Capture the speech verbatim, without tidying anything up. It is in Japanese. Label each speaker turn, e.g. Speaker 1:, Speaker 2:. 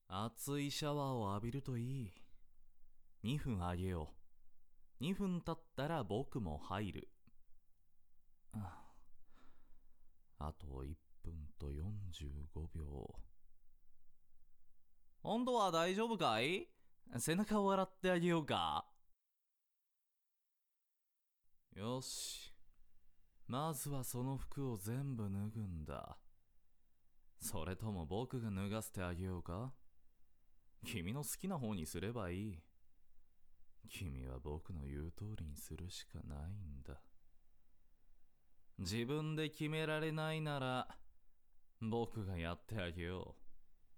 Speaker 1: 熱いシャワーを浴びるといい。にふんあげよう。にふん経ったら僕も入る。ああといっぷんとよんじゅうごびょう。温度は大丈夫かい？背中を洗ってあげようか。よし。まずはその服を全部脱ぐんだ。それとも僕が脱がせてあげようか？君の好きな方にすればいい。君は僕の言う通りにするしかないんだ。自分で決められないなら僕がやってあげよ